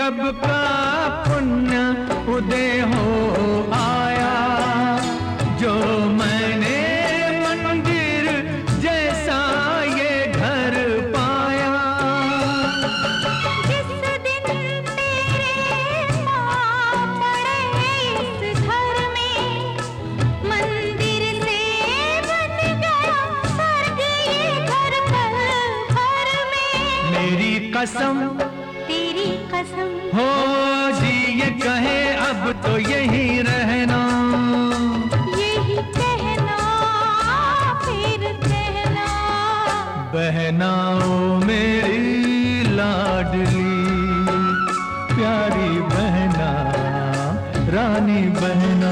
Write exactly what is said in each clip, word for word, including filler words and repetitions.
कब का पुण्य उदय हो आया, जो मैंने मंदिर जैसा ये घर पाया। जिस दिन तेरे पाँव पड़े इस घर में, मंदिर से बन गया स्वर्ग ये घर पल भर में। मेरी कसम तेरी कसम हो जी ये कहे अब तो यही रहना, यही कहना फिर कहना। बहना ओ मेरी लाडली, प्यारी बहना, रानी बहना।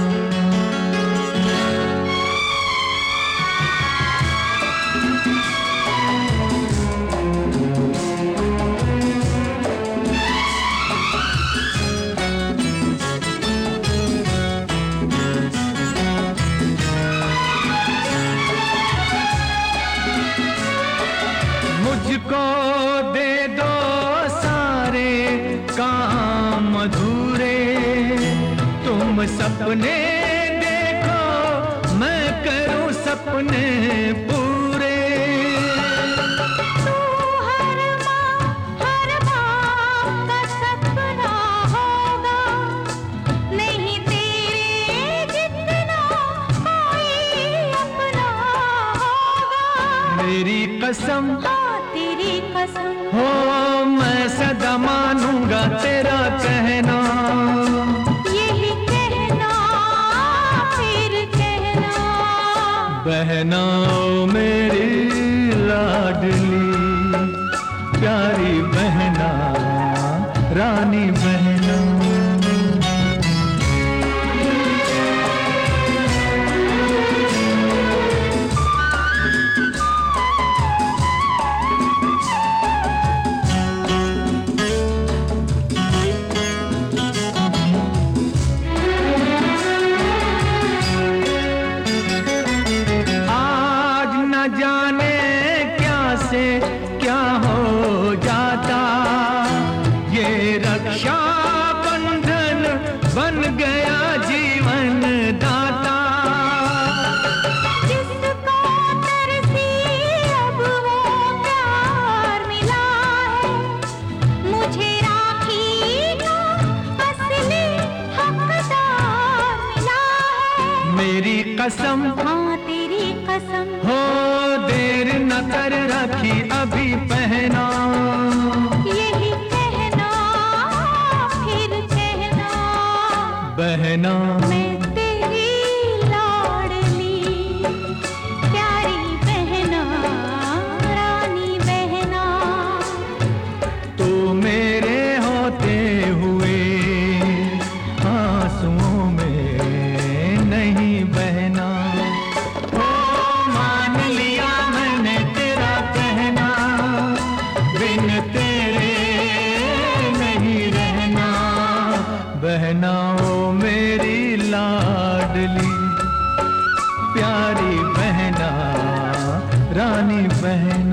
मुझको दे दो सारे काम अधूरे, तुम सपने देखो मैं करूं सपने पूरे। तू हर माँ हर बाप का सपना होगा, नहीं तेरे जितना कोई अपना होगा। मेरी कसम तेरी कसम हो मैं सदा मानूंगा तेरा कहना, यही कहना फिर कहना। बहना ओ मेरी लाडली, प्यारी बहना, रानी बहना। न जाने क्या से क्या हो जाता, ये रक्षा बंधन बन गया जीवन दाता। जिसको तरसी अब वो प्यार मिला है, मुझे राखी का असली हकदार मिला है। मेरी कसम हाँ तेरी कसम हो देर न कर रखी अभी पहना, यही कहना फिर कहना। बहना मैं तेरी लाडली, प्यारी बहना, रानी बहना। तो मेरे होते हुए आंसुओं में नहीं बहना। ओ मान लिया मैंने तेरा कहना, बिन तेरे नहीं रहना। बहना ओ मेरी लाडली, प्यारी बहना, रानी बहना।